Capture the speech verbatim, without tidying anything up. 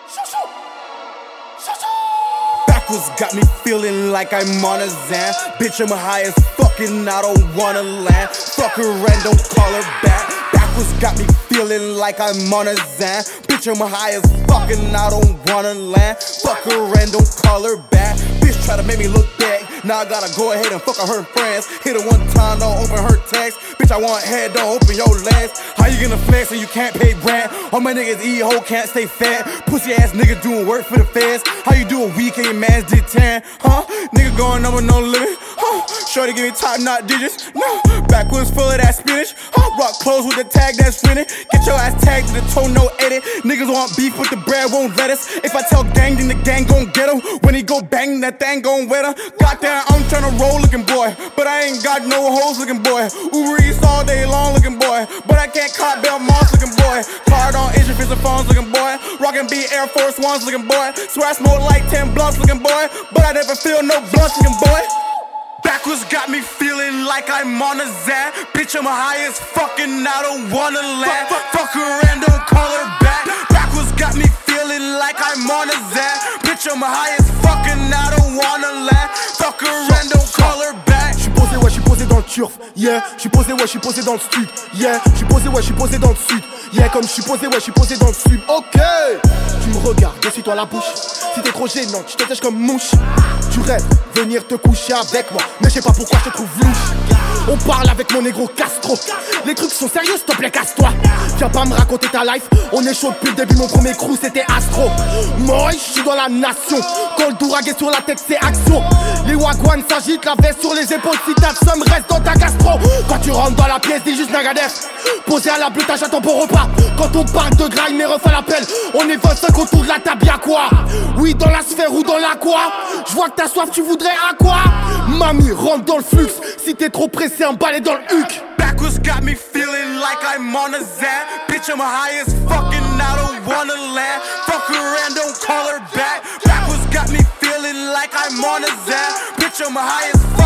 Backwards got me feeling like I'm on a Zan. Bitch, I'm high as fucking, I don't wanna land. Fuck her and don't call her back. Backwards got me feeling like I'm on a Zan. Bitch, I'm high as fucking, I don't wanna land. Fuck her and don't call her back. Bitch try to make me look back. Now I gotta go ahead and fuck her friends. Hit her one time, don't open her text. Bitch, I want head, don't open your legs. How you gonna flex when you can't pay rent? All my niggas eat hoe, can't stay fat. Pussy ass nigga doing work for the feds. How you do a week and your mans did ten? Huh? Nigga going number no limit. Huh? Shorty give me top knot digits. No. Backwards full of that spinach. Huh? Rock clothes with the tag that's rented. Get your ass tagged to the toe, no edit. Niggas want beef with the bread, won't let us. If I tell gang, then the gang gon' get him. When he go bang, that thing gon' wet her. Goddamn, I'm tryna roll looking boy, but I ain't got no hoes looking boy. Uber Eats all day long looking boy, but I can't cop Bell Moss looking boy. Card on Asian Fist and phones looking boy. Rockin' B Air Force Ones looking boy. Swear I smoke like ten blunts looking boy, but I never feel no blunts looking boy. Backwards got me feeling like I'm on a Zan. Bitch, I'm high as fucking, I don't wanna land. Fuck her and don't call her back. Backwards got me feeling like I'm on a Zan. Bitch, I'm high as fucking, I don't wanna land. Fuck her and don't call her back. J'suis posé, ouais, j'suis posé dans le turf, yeah. J'suis posé, ouais, j'suis posé dans le sud, yeah. J'suis posé, ouais, j'suis posé dans le sud, yeah. Comme j'suis posé, ouais, j'suis posé dans le sud, ok. Tu me regardes, essuie-toi la bouche. Si t'es trop gênant, tu te tèches comme mouche. Tu rêves venir te coucher avec moi, mais je sais pas pourquoi je te trouve louche. On parle avec mon négro Castro. Les trucs sont sérieux, s'il te plaît, casse-toi. Viens pas me raconter ta life. On est chaud depuis le début, mon premier crew c'était Astro. Moi, je suis dans la nation. Quand le dourag est sur la tête, c'est action. Les wagwan s'agitent, la veste sur les épaules. Si t'as le seum, reste dans ta gastro. Quand tu rentres dans la pièce, dis juste Nagadef. Posé à la bleuta, j'attends pour repas. Quand on parle de graille, mes refs à l'appel. On est vingt-cinq autour de la table, y'a quoi? Oui, dans la sphère ou dans la quoi? Je vois que t'as soif, tu voudrais à quoi? Mamie, rentre dans le flux. Si t'es trop pressé, un balai dans le huc. Backwards got me feeling like I'm on a Zan. Bitch, I'm high as fucking, I don't wanna land. Fuck her and don't call her back. Backwards got me feeling like I'm on a Zan. Bitch, I'm high as